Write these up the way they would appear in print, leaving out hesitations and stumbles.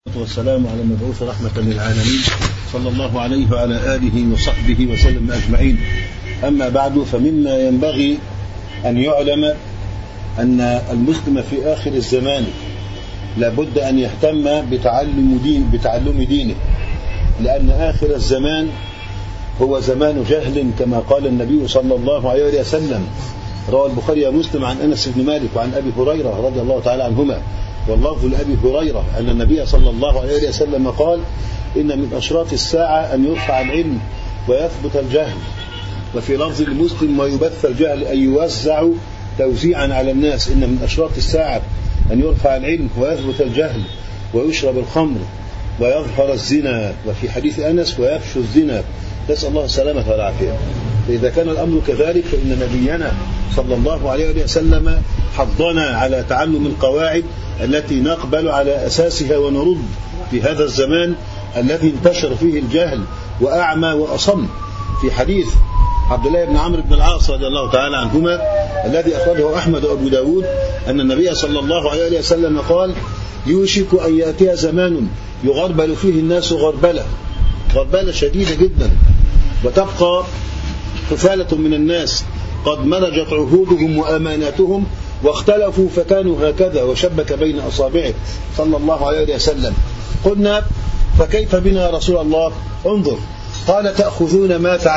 والسلام على المبعوث رحمة للعالمين صلى الله عليه وعلى آله وصحبه وسلم أجمعين. أما بعد، فمما ينبغي أن يعلم أن المسلم في آخر الزمان لابد أن يهتم بتعلم دينه، لأن آخر الزمان هو زمان جهل كما قال النبي صلى الله عليه وسلم. روى البخاري ومسلم عن أنس بن مالك وعن أبي هريرة رضي الله تعالى عنهما، واللفظ لأبي هريرة أن النبي صلى الله عليه وسلم قال: إن من أشراط الساعة أن يرفع العلم ويثبت الجهل. وفي لفظ المسلم: ويبث الجهل، أي يوزع توزيعا على الناس. إن من أشراط الساعة أن يرفع العلم ويثبت الجهل ويشرب الخمر ويظهر الزنا. وفي حديث أنس: ويفشو الزنا. نسأل الله السلامة والعافية. فإذا كان الأمر كذلك، فإن نبينا صلى الله عليه وسلم حضنا على تعلم القواعد التي نقبل على أساسها ونرد في هذا الزمان الذي انتشر فيه الجهل وأعمى وأصم. في حديث عبد الله بن عمرو بن العاص رضي الله تعالى عنهما الذي أخرجه أحمد وأبو داود أن النبي صلى الله عليه وسلم قال: يوشك أن يأتي زمان يغربل فيه الناس غربلة شديدة جدا، وتبقى حفالة من الناس قد مرجت عهودهم وأماناتهم واختلفوا فكانوا هكذا، وشبك بين أصابعه صلى الله عليه وسلم. قلنا: فكيف بنا يا رسول الله؟ انظر. قال: تأخذون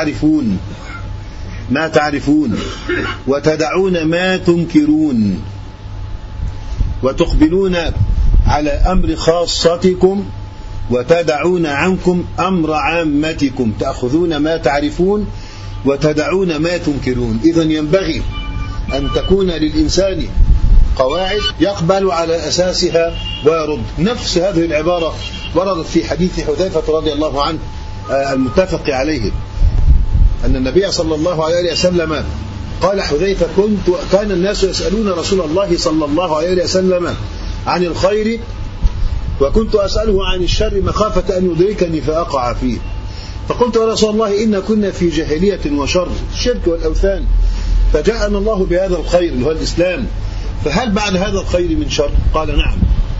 ما تعرفون وتدعون ما تنكرون وتقبلون على أمر خاصتكم وتدعون عنكم أمر عامتكم. تأخذون ما تعرفون وتدعون ما تنكرون. إذن ينبغي أن تكون للإنسان قواعد يقبل على أساسها ويرد. نفس هذه العبارة وردت في حديث حذيفة رضي الله عنه المتفق عليه، أن النبي صلى الله عليه وسلم قال: حذيفة: كان الناس يسألون رسول الله صلى الله عليه وسلم عن الخير، وكنت أسأله عن الشر مخافة أن يدركني فأقع فيه. فقلت: يا رسول الله، إن كنا في جاهلية وشر، الشرك والأوثان، فجاءنا الله بهذا الخير اللي هو الإسلام، فهل بعد هذا الخير من شر؟ قال: نعم.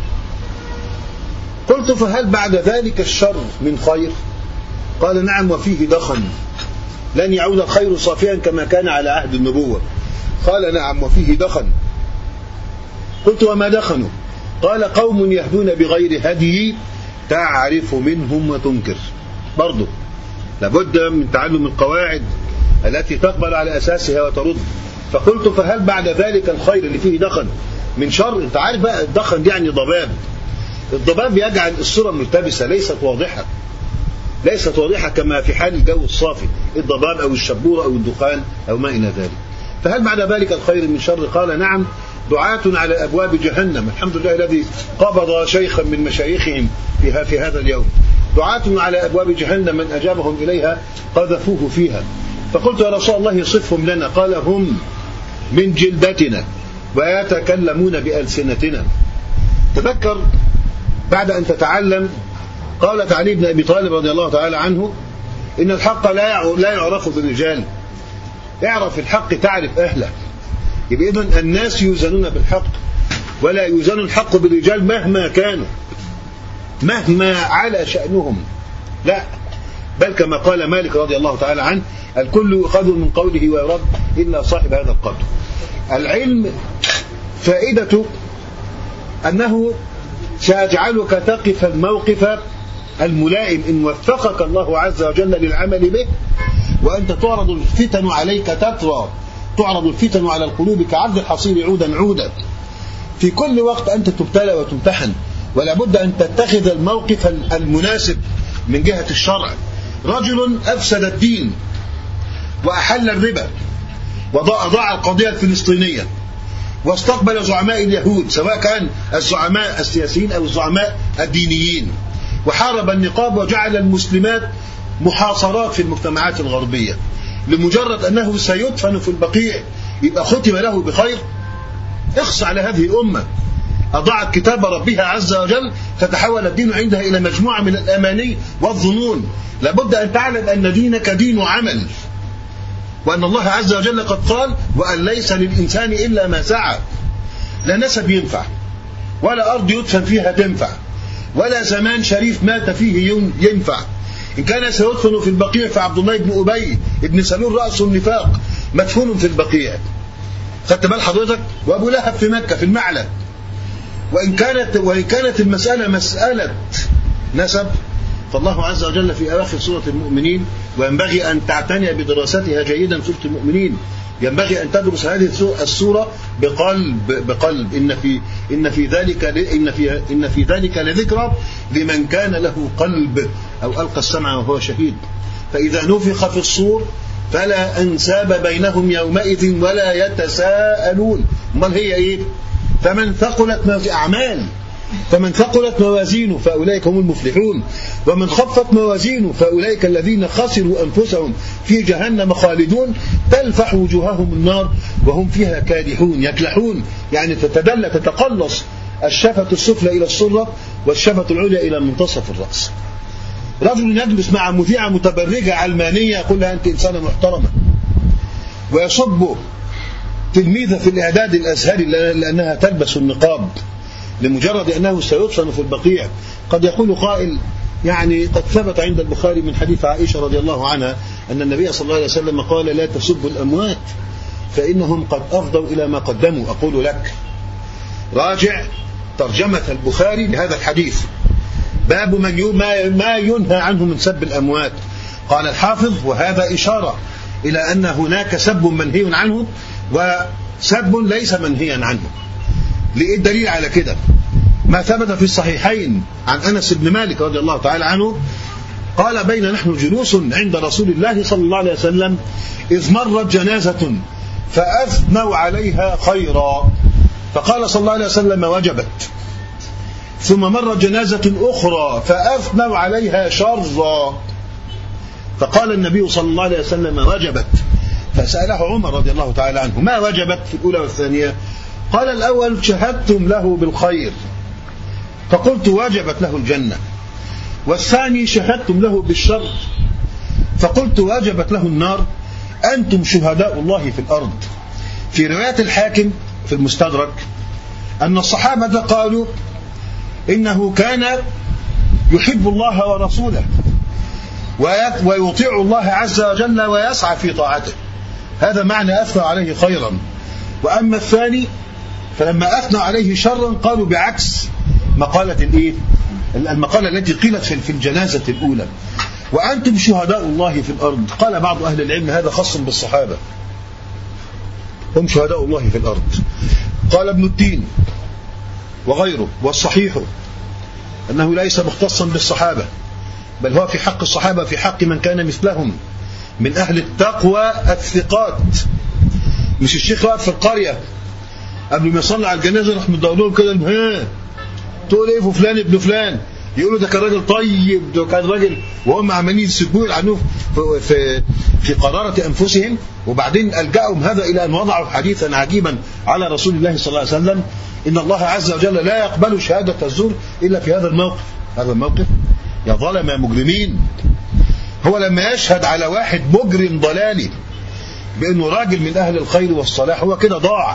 قلت: فهل بعد ذلك الشر من خير؟ قال: نعم، وفيه دخن، لن يعود الخير صافيا كما كان على عهد النبوة. قال: نعم، وفيه دخن. قلت: وما دخنوا؟ قال: قوم يهدون بغير هدي تعرف منهم وتنكر. برضو لابد من تعلم القواعد التي تقبل على أساسها وترد. فقلت: فهل بعد ذلك الخير اللي فيه دخن من شر؟ انت عارف بقى الدخن دي يعني ضباب. الضباب يجعل الصورة ملتبسة، ليست واضحة كما في حال الجو الصافي، الضباب أو الشبورة أو الدخان أو ما إلى ذلك. فهل بعد ذلك الخير من شر؟ قال: نعم، دعاة على أبواب جهنم. الحمد لله الذي قبض شيخا من مشايخهم في هذا اليوم. دعاة على أبواب جهنم، من أجابهم إليها قذفوه فيها. فقلت: يا رسول الله، صفهم لنا. قال: هم من جلدتنا ويتكلمون بألسنتنا. تذكر بعد أن تتعلم، قالت علي بن أبي طالب رضي الله تعالى عنه: إن الحق لا يعرف بالرجال، اعرف الحق تعرف أهله. يبقى إذن الناس يوزنون بالحق، ولا يوزن الحق بالرجال مهما كانوا، مهما على شأنهم، لا، بل كما قال مالك رضي الله تعالى عنه: الكل يؤخذ من قوله ويرد إلا صاحب هذا القدر. العلم فائدته أنه سيجعلك تقف الموقف الملائم إن وفقك الله عز وجل للعمل به، وأنت تعرض الفتن عليك تترى، تعرض الفتن على القلوب كعرض الحصير عودا عودا. في كل وقت أنت تبتلى وتمتحن، ولا بد أن تتخذ الموقف المناسب من جهة الشرع. رجل أفسد الدين وأحل الربا وضاع القضية الفلسطينية، واستقبل زعماء اليهود، سواء كان الزعماء السياسيين أو الزعماء الدينيين، وحارب النقاب وجعل المسلمات محاصرات في المجتمعات الغربية، لمجرد أنه سيدفن في البقيع يبقى ختم له بخير. اخص على هذه الأمة، أضاعت كتاب ربها عز وجل، فتحول الدين عندها إلى مجموعة من الأماني والظنون. لابد أن تعلم أن دينك دين عمل، وأن الله عز وجل قد قال: وأن ليس للإنسان إلا ما سعى. لا نسب ينفع، ولا أرض يدفن فيها تنفع، ولا زمان شريف مات فيه ينفع. إن كان سيدفن في البقيع فعبد الله بن أبي بن سلول رأس النفاق مدفون في البقيع. خدت بال حضرتك؟ وأبو لهب في مكة في المعلى. وإن كانت المسألة مسألة نسب، فالله عز وجل في أواخر سورة المؤمنين، وينبغي أن تعتني بدراستها جيدا سورة المؤمنين، ينبغي أن تدرس هذه السورة بقلب. إن في ذلك لذكرى لمن كان له قلب أو ألقى السمع وهو شهيد. فإذا نفخ في الصور فلا أنساب بينهم يومئذ ولا يتساءلون. امال هي إيه؟ فمن ثقلت موازينه فأولئك هم المفلحون، ومن خفت موازينه فأولئك الذين خسروا أنفسهم في جهنم خالدون تلفح وجوههم النار وهم فيها كادحون. يكلحون يعني تتقلص الشفة السفلى إلى السرة والشفة العليا إلى منتصف الرأس. رجل يجلس مع مذيعة متبرجة علمانية يقول لها أنت إنسانة محترمة، ويصب تلميذة في الإعداد الأزهري لأنها تلبس النقاب لمجرد أنه سيدفن في البقيع. قد يقول قائل يعني قد ثبت عند البخاري من حديث عائشة رضي الله عنها أن النبي صلى الله عليه وسلم قال لا تسبوا الأموات فإنهم قد أفضوا إلى ما قدموا. أقول لك راجع ترجمة البخاري لهذا الحديث، باب ما ينهى عنه من سب الأموات. قال الحافظ وهذا إشارة إلى أن هناك سب منهي عنه وسب ليس منهيا عنه. لإيه الدليل على كده؟ ما ثبت في الصحيحين عن أنس بن مالك رضي الله تعالى عنه قال بين نحن جلوس عند رسول الله صلى الله عليه وسلم إذ مرت جنازة فأثنوا عليها خيرا، فقال صلى الله عليه وسلم وجبت. ثم مرت جنازة أخرى فأثنوا عليها شرا، فقال النبي صلى الله عليه وسلم وجبت. فسأله عمر رضي الله تعالى عنه ما وجبت في الأولى والثانية؟ قال الأول شهدتم له بالخير فقلت وجبت له الجنة، والثاني شهدتم له بالشر فقلت وجبت له النار، أنتم شهداء الله في الأرض. في رواية الحاكم في المستدرك أن الصحابة قالوا إنه كان يحب الله ورسوله ويطيع الله عز وجل ويسعى في طاعته، هذا معنى أثنى عليه خيرا. وأما الثاني فلما أثنى عليه شرا قالوا بعكس المقالة التي قيلت في الجنازة الأولى، وأنتم شهداء الله في الأرض. قال بعض أهل العلم هذا خاص بالصحابة، هم شهداء الله في الأرض. قال ابن التين وغيره والصحيح أنه ليس مختصا بالصحابة، بل هو في حق الصحابة في حق من كان مثلهم من أهل التقوى الثقات. مش الشيخ واقف في القرية قبل ما يصلي على الجنازة راح مدورهم كده تقول ايه فلان ابن فلان، يقولوا ده كان راجل طيب، ده كان راجل، وهم عمالين يسبوه يلعنوه في قرارة أنفسهم. وبعدين ألجأهم هذا إلى أن وضعوا حديثا عجيبا على رسول الله صلى الله عليه وسلم إن الله عز وجل لا يقبل شهادة الزور إلا في هذا الموقف. هذا الموقف يا ظلم يا مجرمين، هو لما يشهد على واحد مجرم ضلالي بأنه راجل من أهل الخير والصلاح هو كده ضاع.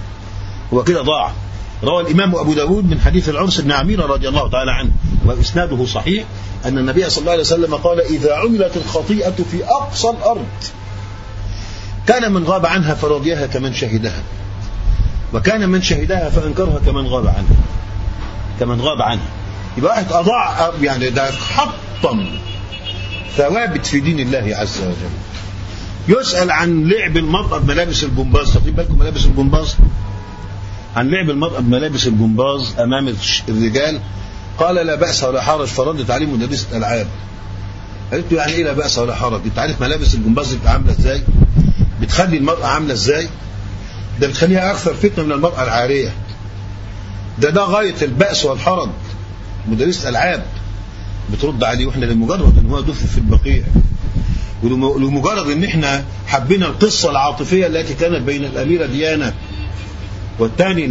روى الإمام أبو داود من حديث العرس بن عميرة رضي الله تعالى عنه وإسناده صحيح أن النبي صلى الله عليه وسلم قال إذا عملت الخطيئة في أقصى الأرض كان من غاب عنها فرضيها كمن شهدها، وكان من شهدها فأنكرها كمن غاب عنها. يبقى واحد أضاع يعني ده حطم ثوابت في دين الله عز وجل. يسأل عن لعب المرأة بملابس الجمباز، تاخدين بالكم ملابس الجمباز؟ عن لعب المرأة بملابس الجمباز أمام الرجال قال لا بأس ولا حرج، فردت عليه مدرسة ألعاب قالت له يعني إيه لا بأس ولا حرج؟ أنت عارف ملابس الجمباز بتبقى عاملة إزاي؟ بتخلي المرأة عاملة إزاي؟ ده بتخليها أكثر فتنة من المرأة العارية. ده غاية البأس والحرج. مدرسة ألعاب بترد عليه، وإحنا لمجرد إن هو دفن في البقيع ولمجرد إن إحنا حبينا القصة العاطفية التي كانت بين الأميرة ديانا والثاني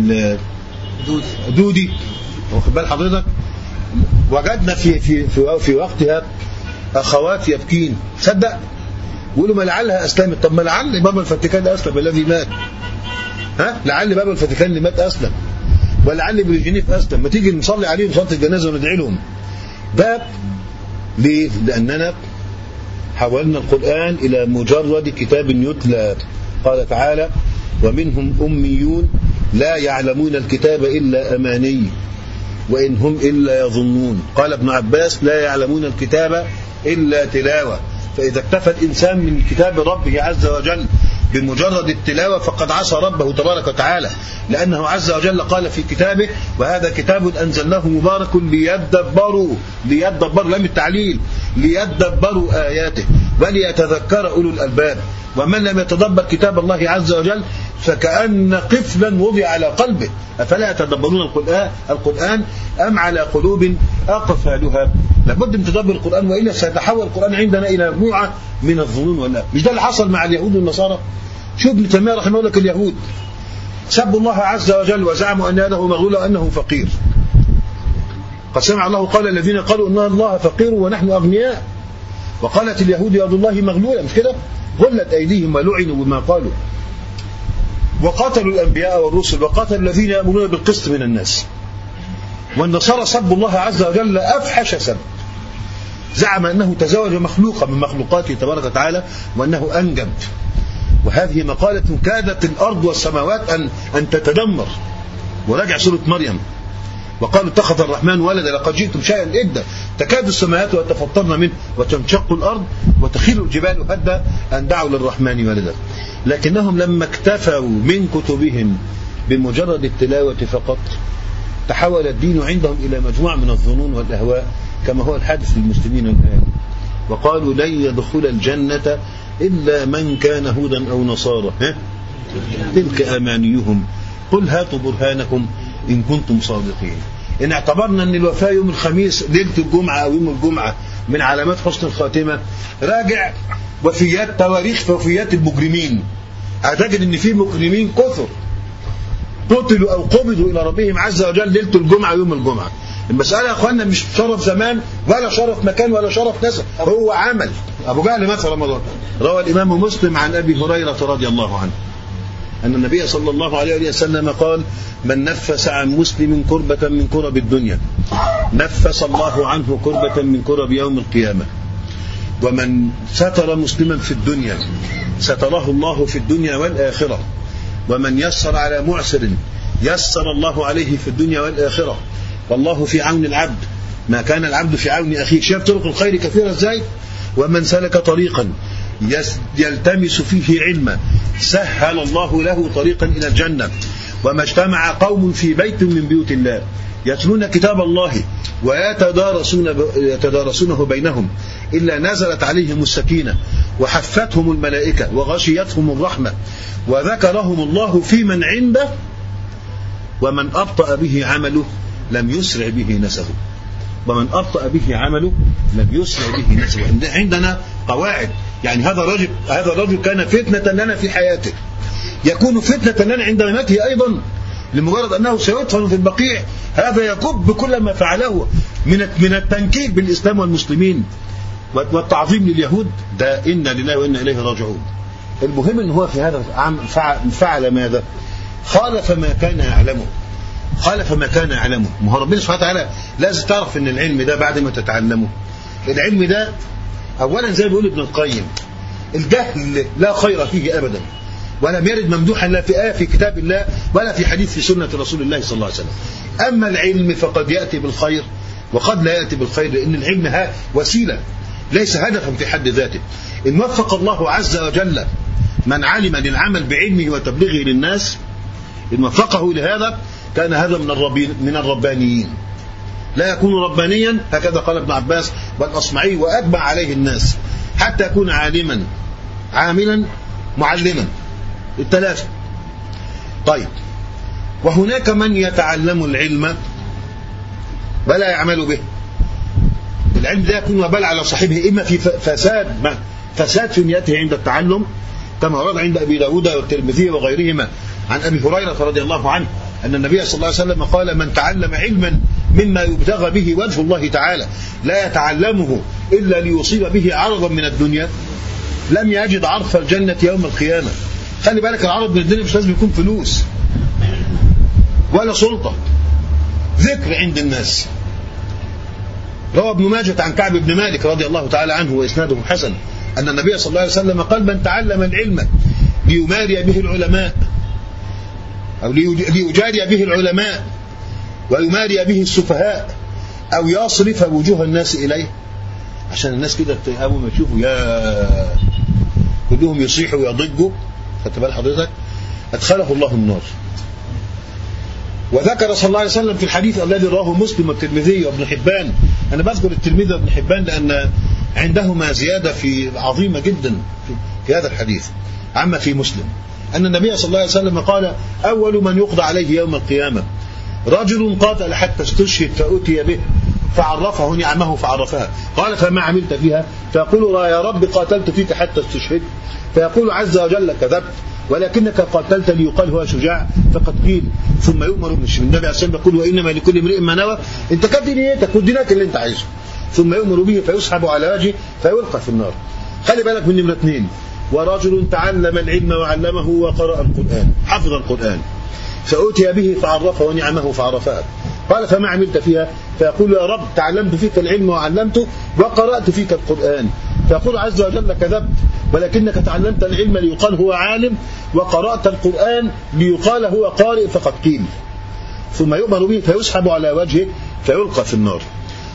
دودي، واخد بال حضرتك، وجدنا في وقتها أخوات يبكين، صدق يقولوا ما لعلها أسلمت. طب ما لعل بابا الفاتيكان أسلم الذي مات، لعل بابا الفاتيكان اللي مات أسلم. ولعل ابن جنيف أسلم، ما تيجي نصلي عليهم صلاة الجنازة وندعي لهم. باب ليه؟ لأننا حولنا القرآن إلى مجرد كتاب يتلى. قال تعالى: ومنهم أميون لا يعلمون الكتاب إلا أماني وإن هم إلا يظنون. قال ابن عباس: لا يعلمون الكتاب إلا تلاوة. فإذا اكتفى الإنسان من كتاب ربه عز وجل بمجرد التلاوة فقد عصى ربه تبارك وتعالى، لأنه عز وجل قال في كتابه: وهذا كتاب أنزلناه مبارك ليدبروا لم التعليل، ليدبروا آياته وليتذكر أولو الألباب. ومن لم يتدبر كتاب الله عز وجل فكأن قفلا وضع على قلبه. أفلا يتدبرون القرآن أم على قلوب أقفالها؟ لابد من تدبر القرآن، وإلا سيتحول القرآن عندنا إلى مجموعة من الظنون. ولا مش ده اللي حصل مع اليهود والنصارى؟ شوف ابن تيمية رحمه الله، اليهود سبوا الله عز وجل وزعموا أن يده مغلولة وأنه فقير. قد سمع الله قال الذين قالوا إن الله فقير ونحن أغنياء، وقالت اليهود يد الله مغلولة، مش كده؟ غلت أيديهم ولعنوا بما قالوا، وقاتلوا الأنبياء والرسل، وقاتلوا الذين يأمرون بالقسط من الناس. والنصارى سبوا الله عز وجل أفحش سب، زعم أنه تزوج مخلوقا من مخلوقاته تبارك وتعالى وأنه أنجب. وهذه مقالة كادت الأرض والسماوات أن تتدمر. ورجع سورة مريم وقالوا اتخذ الرحمن ولدا لقد جئتم شيئا إدا تكاد السماوات يتفطرن منه وتنشق الأرض وتخيل الجبال هدا أن دعوا للرحمن ولدا. لكنهم لما اكتفوا من كتبهم بمجرد التلاوة فقط تحول الدين عندهم إلى مجموعة من الظنون والأهواء، كما هو الحادث للمسلمين الآن. وقالوا لن يدخل الجنة إلا من كان هودا أو نصارى، تلك أمانيهم قل هاتوا برهانكم إن كنتم صادقين. إن اعتبرنا أن الوفاة يوم الخميس ليلة الجمعة أو يوم الجمعة من علامات حسن الخاتمة، راجع وفيات تواريخ وفيات المجرمين، أعتقد أن في مجرمين كثر قتلوا أو قبضوا إلى ربهم عز وجل ليلة الجمعة ويوم الجمعة. المسألة يا أخوانا مش شرف زمان ولا شرف مكان ولا شرف نسب، هو عمل. أبو جهل مثلا رمضان روى الإمام مسلم عن أبي هريرة رضي الله عنه أن النبي صلى الله عليه وسلم قال: من نفس عن مسلم كربة من كرب الدنيا نفس الله عنه كربة من كرب يوم القيامة. ومن ستر مسلما في الدنيا ستره الله في الدنيا والآخرة. ومن يسر على معسر يسر الله عليه في الدنيا والآخرة. والله في عون العبد ما كان العبد في عون أخيه. شاف طرق الخير كثيرة ازاي؟ ومن سلك طريقا يلتمس فيه علما سهل الله له طريقا إلى الجنة. وما اجتمع قوم في بيت من بيوت الله يتلون كتاب الله ويتدارسونه بينهم إلا نزلت عليهم السكينة وحفتهم الملائكة وغشيتهم الرحمة وذكرهم الله في من عنده. ومن أبطأ به عمله لم يسرع به نسبه. ومن أبطأ به عمله لم يسرع به نسبه. عندنا قواعد. يعني هذا الرجل كان فتنة لنا في حياته، يكون فتنة لنا عند مماته أيضا، لمجرد أنه سيدفن في البقيع. هذا يكب بكل ما فعله من التنكيل بالإسلام والمسلمين والتعظيم لليهود. ده إنا لله وإنا إليه راجعون. المهم أنه هو في هذا العام فعل ماذا؟ خالف ما كان يعلمه. ما هو ربنا سبحانه وتعالى لازم تعرف أن العلم ده بعد ما تتعلمه، العلم ده أولا زي ما بيقول ابن القيم: الجهل لا خير فيه أبدا، ولم يرد ممدوحا لا في آية في كتاب الله ولا في حديث في سنة رسول الله صلى الله عليه وسلم. أما العلم فقد يأتي بالخير وقد لا يأتي بالخير، لأن العلم وسيلة ليس هدفا في حد ذاته. إن وفق الله عز وجل من علم للعمل بعلمه وتبليغه للناس، إن وفقه لهذا كان هذا من الربانيين. لا يكون ربانيا، هكذا قال ابن عباس والأصمعي وأتبع عليه الناس، حتى يكون عالما عاملا معلما، الثلاثة. طيب، وهناك من يتعلم العلم ولا يعمل به. العلم ده يكون وبال على صاحبه، إما في فساد في نيته عند التعلم، كما ورد عند أبي داود والترمذي وغيرهما عن أبي هريرة رضي الله عنه أن النبي صلى الله عليه وسلم قال: من تعلم علما مما يبتغى به وجه الله تعالى لا يتعلمه إلا ليصيب به عرضا من الدنيا لم يجد عرف الجنة يوم القيامة. خلي بالك، العرض من الدنيا مش لازم يكون فلوس ولا سلطة، ذكر عند الناس. روى ابن ماجه عن كعب بن مالك رضي الله تعالى عنه وإسناده حسن أن النبي صلى الله عليه وسلم قال: من تعلم العلم ليماري به العلماء أو ليجاري به العلماء ويماري به السفهاء أو يصرف وجوه الناس إليه، عشان الناس كده أول ما يشوفوا يا كلهم يصيحوا ويضجوا، خدت بال حضرتك، أدخله الله النار. وذكر صلى الله عليه وسلم في الحديث الذي رواه مسلم والترمذي وابن حبان، أنا بذكر الترمذي وابن حبان لأن عندهما زيادة عظيمة جدا في هذا الحديث عما في مسلم، أن النبي صلى الله عليه وسلم قال: أول من يقضى عليه يوم القيامة رجل قاتل حتى استشهد فأتي به فعرفه نعمه فعرفها، قال: فما عملت فيها؟ فيقول: يا رب قاتلت فيك حتى استشهد. فيقول عز وجل: كذبت ولكنك قاتلت ليقال هو شجاع فقد قيل. ثم يؤمر النبي عليه الصلاة والسلام يقول: وإنما لكل امرئ ما نوى، أنت كانت نيتك ودينك اللي أنت عايزه. ثم يؤمر به فيسحب على وجهه فيلقى في النار. خلي بالك من نمرة 2: ورجل تعلم العلم وعلمه وقرأ القرآن، حفظ القرآن، فأتي به فعرفه نعمه فعرفها، قال: فما عملت فيها؟ فيقول: يا رب تعلمت فيك العلم وعلمته وقرأت فيك القرآن. فيقول عز وجل: كذبت ولكنك تعلمت العلم ليقال هو عالم وقرأت القرآن ليقال هو قارئ فقد قيل. ثم يؤمر به فيسحب على وجهه فيلقى في النار.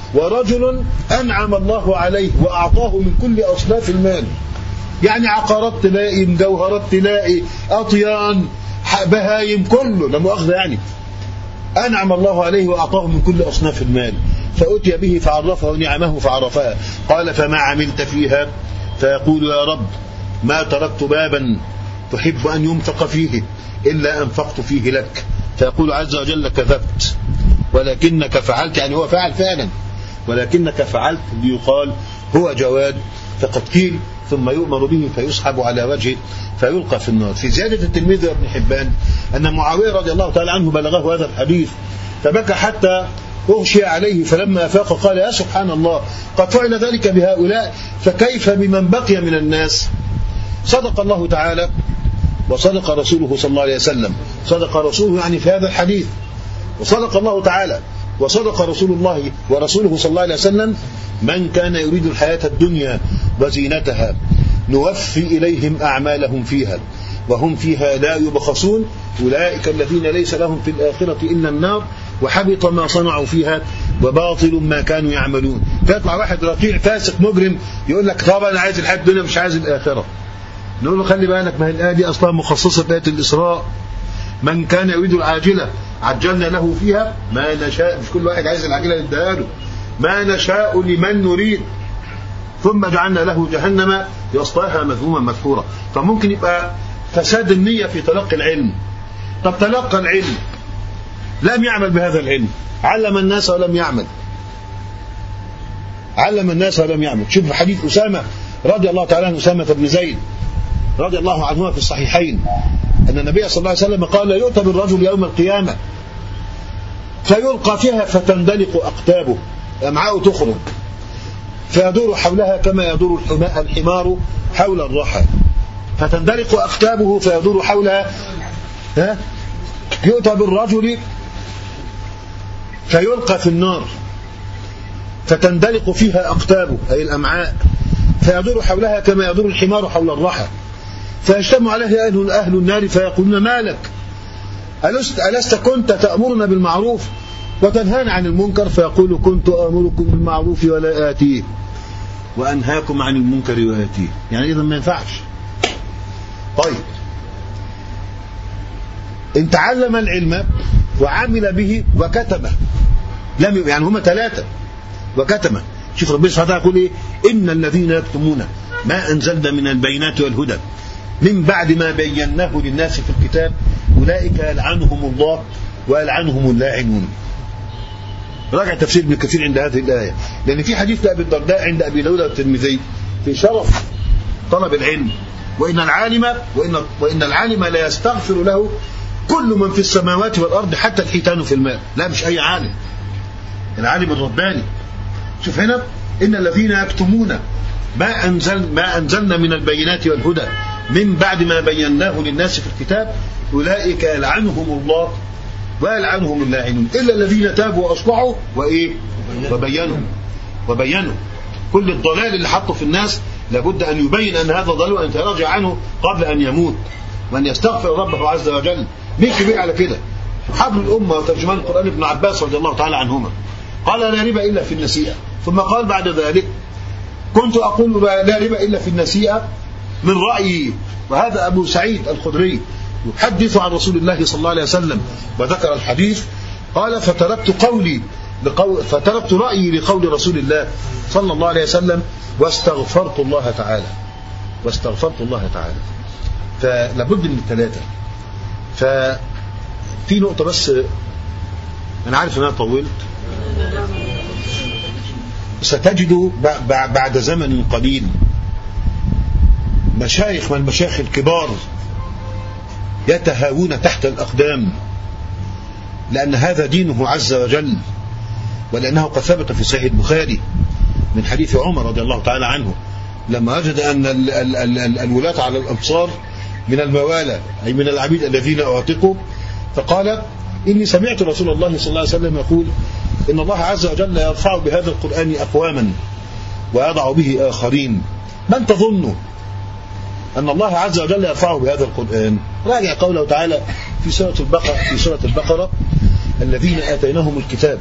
ورجل أنعم الله عليه وأعطاه من كل أصناف المال، يعني عقارات تلاقي، مجوهرات تلاقي، أطيان، بهايم، كله لا مؤاخذة، يعني أنعم الله عليه وأعطاه من كل أصناف المال، فأتي به فعرفه نعمه فعرفها، قال: فما عملت فيها؟ فيقول: يا رب ما تركت بابا تحب أن ينفق فيه إلا أنفقت فيه لك. فيقول عز وجل: كذبت ولكنك فعلت، يعني هو فعل فعلا، ولكنك فعلت ليقال هو جواد فقد قيل. ثم يؤمر به فيسحب على وجهه فيلقى في النار. في زيادة الترمذي وابن حبان أن معاوية رضي الله تعالى عنه بلغه هذا الحديث فبكى حتى أغشي عليه، فلما أفاق قال: يا سبحان الله، قد فعل ذلك بهؤلاء فكيف بمن بقي من الناس؟ صدق الله تعالى وصدق رسوله صلى الله عليه وسلم. صدق رسوله يعني في هذا الحديث، وصدق الله تعالى وصدق رسول الله ورسوله صلى الله عليه وسلم: من كان يريد الحياة الدنيا وزينتها نوفي إليهم أعمالهم فيها وهم فيها لا يبخسون، أولئك الذين ليس لهم في الآخرة إلا النار وحبط ما صنعوا فيها وباطل ما كانوا يعملون. فيطلع واحد رقيع فاسق مجرم يقول لك: طب أنا عايز الحياة الدنيا مش عايز الآخرة. نقول له: خلي بالك، ما هي الآية دي أصلا مخصصة بآية الإسراء: من كان يريد العاجلة عجلنا له فيها ما نشاء. مش كل واحد عايز العاجلة نديها له، ما نشاء لمن نريد ثم جعلنا له جهنم يصلاها مذموما مدحورا. فممكن يبقى فساد النية في تلقي العلم. طب تلقى العلم لم يعمل بهذا العلم، علم الناس ولم يعمل، علم الناس ولم يعمل. شوف حديث أسامة رضي الله تعالى عنه، أسامة بن زيد رضي الله عنه في الصحيحين، أن النبي صلى الله عليه وسلم قال: يؤتى بالرجل يوم القيامة فيلقى فيها فتندلق أقتابه، أمعاءه تخرج، فيدور حولها كما يدور الحمار حول الرحى، فتندلق أقتابه فيدور حولها. يؤتى بالرجل فيلقى في النار فتندلق فيها أقتابه أي الأمعاء، فيدور حولها كما يدور الحمار حول الرحى، فيجتمع عليه أهل النار فيقولون: ما لك؟ ألست كنت تأمرنا بالمعروف وتنهانا عن المنكر؟ فيقول: كنت آمركم بالمعروف ولا آتيه وأنهاكم عن المنكر وآتيه. يعني إذا ما ينفعش. طيب، إن تعلم العلم وعمل به وكتمه، يعني هما 3 وكتمه. شوف ربنا سبحانه وتعالى يقول إيه: إن الذين يكتمون ما أنزلنا من البينات والهدى من بعد ما بيناه للناس في الكتاب أولئك يلعنهم الله ويلعنهم اللاعنون. راجع تفسير ابن كثير عند هذه الآية، لأن في حديث لأبي الدرداء عند أبي داود والترمذي في شرف طلب العلم، وإن العالم لا يستغفر له كل من في السماوات والأرض حتى الحيتان في الماء. لا، مش أي عالم، العالم الرباني. شوف هنا: إن الذين يكتمون ما أنزلنا من البينات والهدى من بعد ما بيناه للناس في الكتاب أولئك يلعنهم الله ويلعنهم اللاعنون إلا الذين تابوا وأصلحوا وإيه وبينوا كل الضلال اللي حطه في الناس لابد أن يبين أن هذا ضلال وأن يتراجع عنه قبل أن يموت وأن يستغفر ربه عز وجل. مين كبير على كده؟ حبر الأمة وترجمان القرآن ابن عباس رضي الله تعالى عنهما قال لا ربا إلا في النسيئة، ثم قال بعد ذلك كنت أقول لا ربا إلا في النسيئة من رأيي. وهذا أبو سعيد الخدري يحدث عن رسول الله صلى الله عليه وسلم وذكر الحديث قال فتركت رأيي لقول رسول الله صلى الله عليه وسلم واستغفرت الله تعالى. فلابد من الثلاثة. ففي نقطة بس أنا عارف أن أنا طولت. ستجد بعد زمن قليل مشايخ من المشايخ الكبار يتهاوون تحت الأقدام لأن هذا دينه عز وجل، ولأنه قد ثبت في صحيح البخاري من حديث عمر رضي الله تعالى عنه لما وجد أن الولاة على الأمصار من الموالى أي من العبيد الذين أعتقوا، فقال إني سمعت رسول الله صلى الله عليه وسلم يقول إن الله عز وجل يرفع بهذا القرآن أقواما ويضع به آخرين. من تظن أن الله عز وجل يرفعه بهذا القرآن؟ راجع قوله تعالى في سورة البقرة الذين آتيناهم الكتاب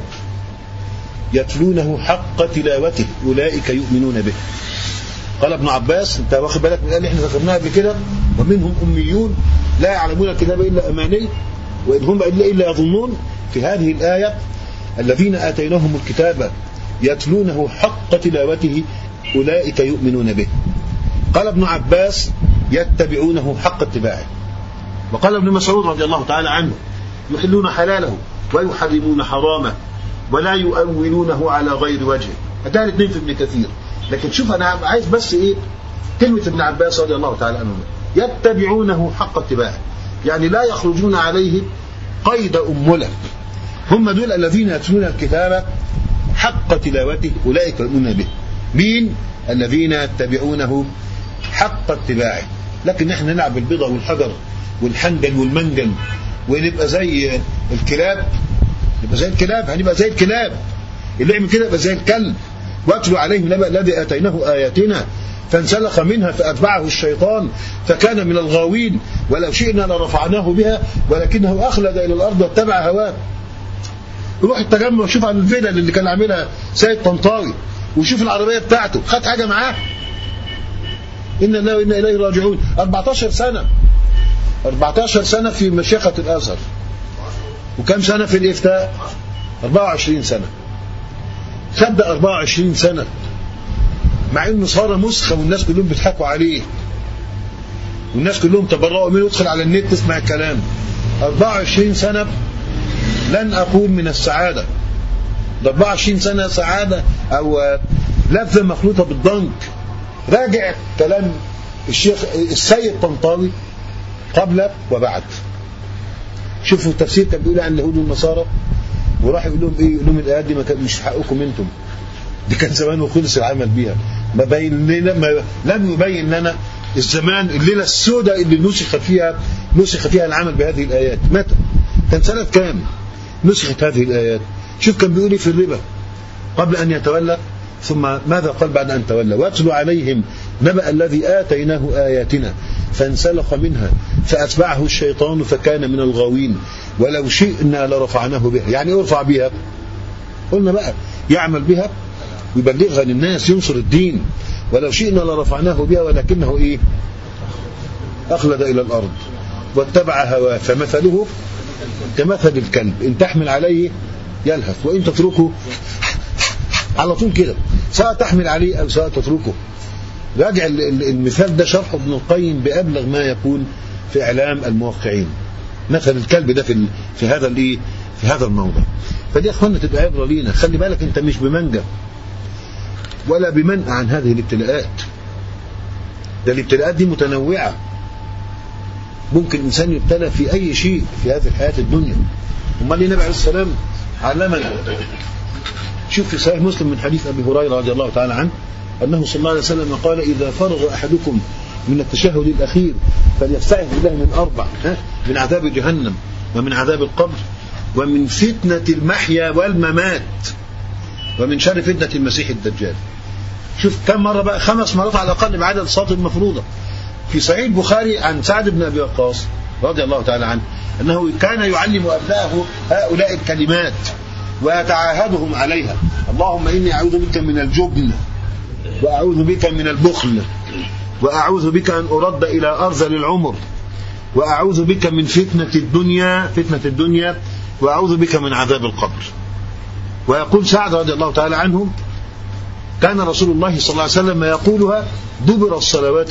يتلونه حق تلاوته أولئك يؤمنون به. قال ابن عباس انت واخد بالك من اللي احنا ذكرناها قبل كده ومنهم أميون لا يعلمون الكتاب إلا أماني وإن هم إلا يظنون. في هذه الآية الذين آتيناهم الكتاب يتلونه حق تلاوته أولئك يؤمنون به. قال ابن عباس يتبعونه حق اتباعه. وقال ابن مسعود رضي الله تعالى عنه يحلون حلاله ويحرمون حرامه ولا يؤولونه على غير وجهه. هذا الاثنين في ابن كثير. لكن شوف أنا عايز بس إيه كلمة ابن عباس رضي الله تعالى عنه يتبعونه حق اتباعه، يعني لا يخرجون عليه قيد أملة. هم دول الذين يتلون الكتاب حق تلاوته أولئك يؤمنون به. مين؟ الذين يتبعونه حق اتباعه. لكن نحن نلعب بالبيضة والحجر والحنجل والمنجل ونبقى زي الكلاب، هنبقى زي الكلاب اللي يعمل كده يبقى زي الكلب. واتلو عليهم نبأ الذي آتيناه آياتنا فانسلخ منها فأتبعه الشيطان فكان من الغاوين ولو شئنا لرفعناه بها ولكنه أخلد إلى الأرض واتبع هواه. روح التجمع وشوف عن الفيلة اللي كان عاملها سيد طنطاوي وشوف العربية بتاعته خد حاجة معاه. إن الله وإنا إليه راجعون. 14 سنة في مشيخة الأزهر وكم سنة في الإفتاء؟ 24 سنة. خد 24 سنة مع إنه صار مسخة والناس كلهم بيضحكوا عليه والناس كلهم تبرؤوا منه. يدخل على النت تسمع الكلام. 24 سنة لن أقول من السعادة، ده 24 سنة سعادة أو لذة مخلوطة بالضنك. راجع كلام الشيخ السيد طنطاوي قبل وبعد. شوفوا التفسير كان بيقول عن اليهود والنصارى وراح يقول لهم ايه؟ يقول لهم الايات دي مش حقكم انتم، دي كان زمان وخلص العمل بيها. ما بين لنا لم يبين لنا الزمان الليله السوداء اللي نسخ فيها العمل بهذه الايات. متى؟ كان سنه كام نسخت هذه الايات؟ شوف كان بيقول ايه في الربا قبل ان يتولى، ثم ماذا قال بعد ان تولى؟ واتلو عليهم نبأ الذي آتيناه آياتنا فانسلخ منها فأتبعه الشيطان فكان من الغاوين ولو شئنا لرفعناه بها. يعني ارفع بها قلنا بقى يعمل بها ويبلغها للناس ينصر الدين. ولو شئنا لرفعناه بها ولكنه ايه؟ أخلد إلى الأرض واتبع هواه فمثله كمثل الكلب إن تحمل عليه يلهث وإن تتركه على طول كده، سواء تحمل عليه أو سواء تتركه. راجع المثال ده شرحه ابن القيم بأبلغ ما يكون في إعلام الموقعين. مثل الكلب ده في هذا الموضع. فدي أخوانا تبقى عبرة لينا. خلي بالك أنت مش بمنجا ولا بمنع عن هذه الابتلاءات. ده الابتلاءات دي متنوعة. ممكن إنسان يبتلى في أي شيء في هذه الحياة الدنيا. أمال النبي عليه السلام علمنا. شوف في صحيح مسلم من حديث أبي هريرة رضي الله تعالى عنه أنه صلى الله عليه وسلم قال إذا فرغ أحدكم من التشهد الأخير فليستعذ بالله من 4 من عذاب جهنم ومن عذاب القبر ومن فتنة المحيا والممات ومن شر فتنة المسيح الدجال. شوف كم مرة بقى، 5 مرات على الأقل بعدد الصلاة المفروضة. في صحيح البخاري عن سعد بن أبي وقاص رضي الله تعالى عنه أنه كان يعلم أبنائه هؤلاء الكلمات ويتعاهدهم عليها: اللهم إني أعوذ بك من الجبن، وأعوذ بك من البخل، وأعوذ بك أن أرد إلى أرذل العمر، وأعوذ بك من فتنة الدنيا، وأعوذ بك من عذاب القبر. ويقول سعد رضي الله تعالى عنه: كان رسول الله صلى الله عليه وسلم يقولها دبر الصلوات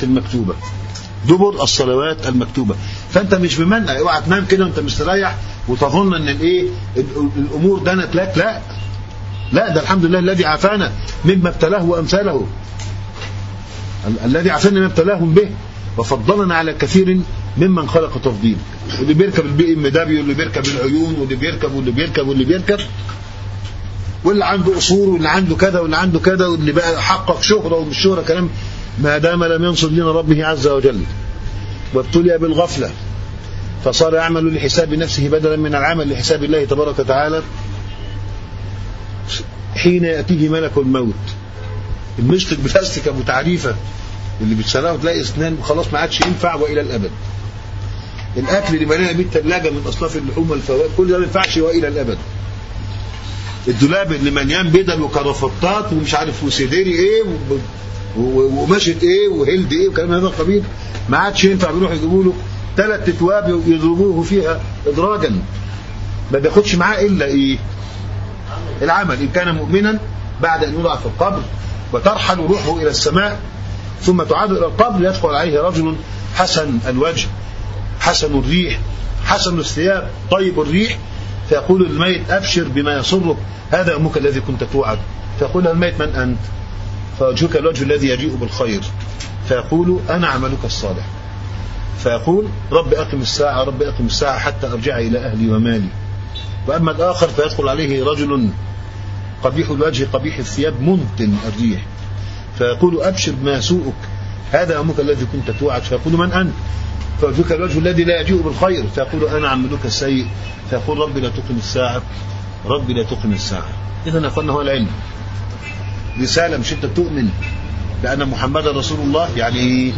المكتوبة. فأنت مش بمنع، اوعى تنام كده وانت مستريح وتظن ان الامور دنت لك. لا، ده الحمد لله الذي عافانا مما ابتلاه وامثاله، الذي عافانا مما ابتلاهم به وفضلنا على كثير ممن خلق تفضيل. واللي بيركب الBMW، واللي بيركب العيون، واللي بيركب، واللي عنده أصول، واللي عنده كذا، واللي عنده كذا، واللي بقى حقق شهرة ومش شهرة، كلام ما دام لم ينصر دين ربه عز وجل. وابتلي بالغفلة فصار يعمل لحساب نفسه بدلا من العمل لحساب الله تبارك وتعالى. حين يأتيه ملك الموت، المشط البلاستيك أبو تعريفة اللي بتشراه تلاقي اسنان خلاص ما عادش ينفع وإلى الأبد. الأكل اللي ملينا بيه الثلاجة من أصناف اللحوم والفواكه كل ده ما ينفعش وإلى الأبد. الدولاب اللي مليان بدل وكرافتات ومش عارف وسديري ايه ومشت ايه وهلد ايه وكلام هذا القبيل ما عادش ينفع. بيروحوا يجيبوا له 3 أتواب ويضربوه فيها إدراجا، ما بياخدش معاه إلا ايه؟ العمل. إن كان مؤمنا بعد أن يوضع في القبر وترحل روحه إلى السماء ثم تعاد إلى القبر، يدخل عليه رجل حسن الوجه، حسن الريح، حسن الثياب، طيب الريح، فيقول الميت: أبشر بما يسرك، هذا يومك الذي كنت توعد. فيقول الميت: من أنت؟ فوجهك الوجه الذي يجيء بالخير. فيقول: أنا عملك الصالح. فيقول: رب أقم الساعة حتى أرجع إلى أهلي ومالي. وأما الآخر فيدخل عليه رجل قبيح الوجه قبيح الثياب منتن الريح، فيقول: أبشر بما يسوءك، هذا يومك الذي كنت توعد. فيقول: من أنت؟ فوجهك الوجه الذي لا يجيء بالخير. فيقول: أنا عملك السيء. فيقول: ربي لا تقم الساعة. إذن يا أخوانا هو العلم رسالة، مش أنت تؤمن بأن محمد رسول الله. يعني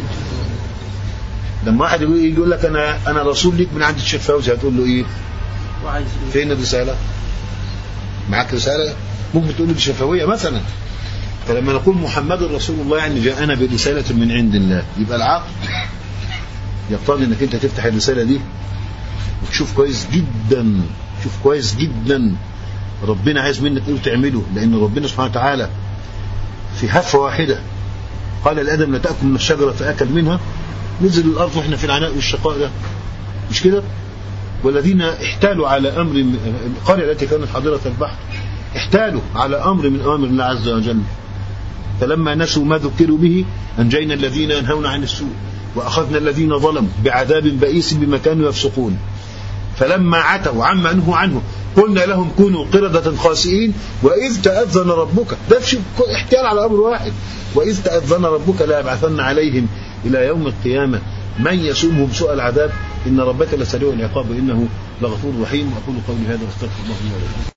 لما واحد يقول لك أنا رسول ليك من عند الشيخ فوزي، هتقول له إيه؟ فين الرسالة؟ معك رسالة؟ ممكن تقول له دي شفوية مثلا. فلما نقول محمد رسول الله يعني جاءنا برسالة من عند الله، يبقى العقل يقتضي انك انت تفتح الرسالة دي وتشوف كويس جدا ربنا عايز منك ايه وتعمله. لان ربنا سبحانه وتعالى في هفة واحدة قال لآدم: لا تأكل من الشجرة، فأكل منها، نزل الأرض واحنا في العناء والشقاء ده، مش كده؟ والذين احتالوا على أمر، القرية التي كانت حاضرة البحر احتالوا على أمر من أوامر الله عز وجل، فلما نسوا ما ذكروا به أنجينا الذين ينهون عن السوء وأخذنا الذين ظلموا بعذاب بئيس بما كانوا يفسقون. فلما عتوا عما نهوا عنه قلنا لهم كونوا قردة خاسئين وإذ تأذن ربك. ده احتيال على أمر واحد. وإذ تأذن ربك لا يبعثن عليهم إلى يوم القيامة من يسومهم سوء العذاب إن ربك لسريع العقاب إنه لغفور رحيم. وأقول قولي هذا واستغفر الله لي ولكم.